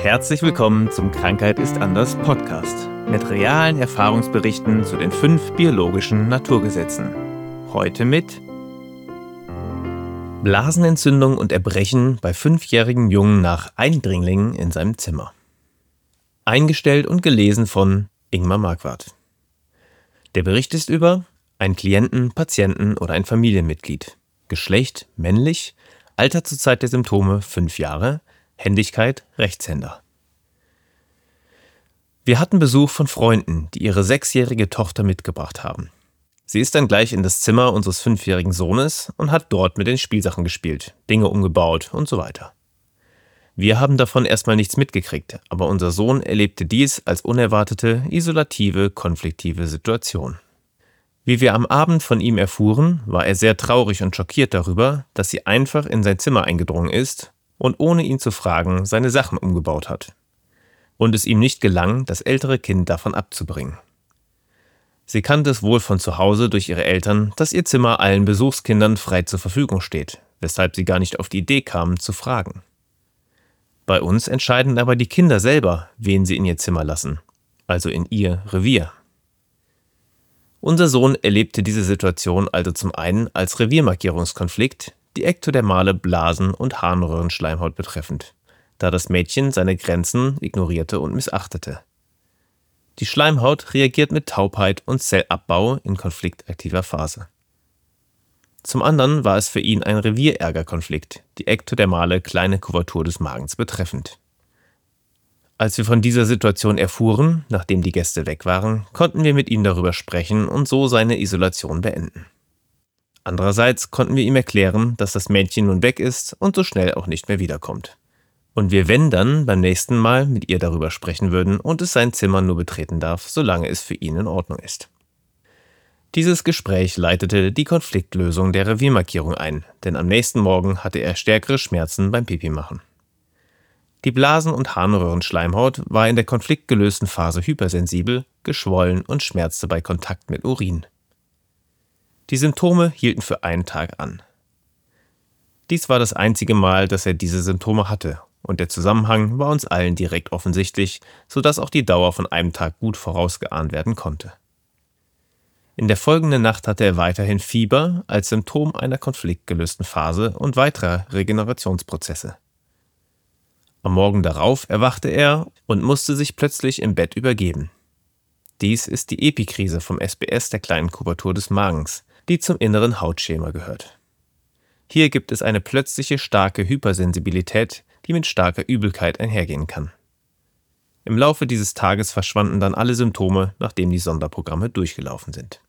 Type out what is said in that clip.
Herzlich willkommen zum Krankheit ist anders Podcast mit realen Erfahrungsberichten zu den 5 biologischen Naturgesetzen. Heute mit Blasenentzündung und Erbrechen bei 5-jährigen Jungen nach Eindringlingen in seinem Zimmer. Eingestellt und gelesen von Ingmar Marquardt. Der Bericht ist über einen Klienten, Patienten oder ein Familienmitglied. Geschlecht männlich, Alter zur Zeit der Symptome 5 Jahre, Händigkeit Rechtshänder. Wir hatten Besuch von Freunden, die ihre 6-jährige Tochter mitgebracht haben. Sie ist dann gleich in das Zimmer unseres 5-jährigen Sohnes und hat dort mit den Spielsachen gespielt, Dinge umgebaut und so weiter. Wir haben davon erstmal nichts mitgekriegt, aber unser Sohn erlebte dies als unerwartete, isolative, konfliktive Situation. Wie wir am Abend von ihm erfuhren, war er sehr traurig und schockiert darüber, dass sie einfach in sein Zimmer eingedrungen ist und ohne ihn zu fragen seine Sachen umgebaut hat. Und es ihm nicht gelang, das ältere Kind davon abzubringen. Sie kannte es wohl von zu Hause durch ihre Eltern, dass ihr Zimmer allen Besuchskindern frei zur Verfügung steht, weshalb sie gar nicht auf die Idee kamen, zu fragen. Bei uns entscheiden aber die Kinder selber, wen sie in ihr Zimmer lassen, also in ihr Revier. Unser Sohn erlebte diese Situation also zum einen als Reviermarkierungskonflikt, die ektodermale Blasen- und Harnröhrenschleimhaut betreffend, da das Mädchen seine Grenzen ignorierte und missachtete. Die Schleimhaut reagiert mit Taubheit und Zellabbau in konfliktaktiver Phase. Zum anderen war es für ihn ein Revierärgerkonflikt, die ektodermale kleine Kuvertur des Magens betreffend. Als wir von dieser Situation erfuhren, nachdem die Gäste weg waren, konnten wir mit ihm darüber sprechen und so seine Isolation beenden. Andererseits konnten wir ihm erklären, dass das Mädchen nun weg ist und so schnell auch nicht mehr wiederkommt. Und wir, wenn dann, beim nächsten Mal mit ihr darüber sprechen würden und es sein Zimmer nur betreten darf, solange es für ihn in Ordnung ist. Dieses Gespräch leitete die Konfliktlösung der Reviermarkierung ein, denn am nächsten Morgen hatte er stärkere Schmerzen beim Pipi-Machen. Die Blasen- und Harnröhrenschleimhaut war in der konfliktgelösten Phase hypersensibel, geschwollen und schmerzte bei Kontakt mit Urin. Die Symptome hielten für einen Tag an. Dies war das einzige Mal, dass er diese Symptome hatte, und der Zusammenhang war uns allen direkt offensichtlich, sodass auch die Dauer von einem Tag gut vorausgeahnt werden konnte. In der folgenden Nacht hatte er weiterhin Fieber als Symptom einer konfliktgelösten Phase und weiterer Regenerationsprozesse. Am Morgen darauf erwachte er und musste sich plötzlich im Bett übergeben. Dies ist die Epikrise vom SBS der kleinen Kuvertur des Magens, die zum inneren Hautschema gehört. Hier gibt es eine plötzliche starke Hypersensibilität, die mit starker Übelkeit einhergehen kann. Im Laufe dieses Tages verschwanden dann alle Symptome, nachdem die Sonderprogramme durchgelaufen sind.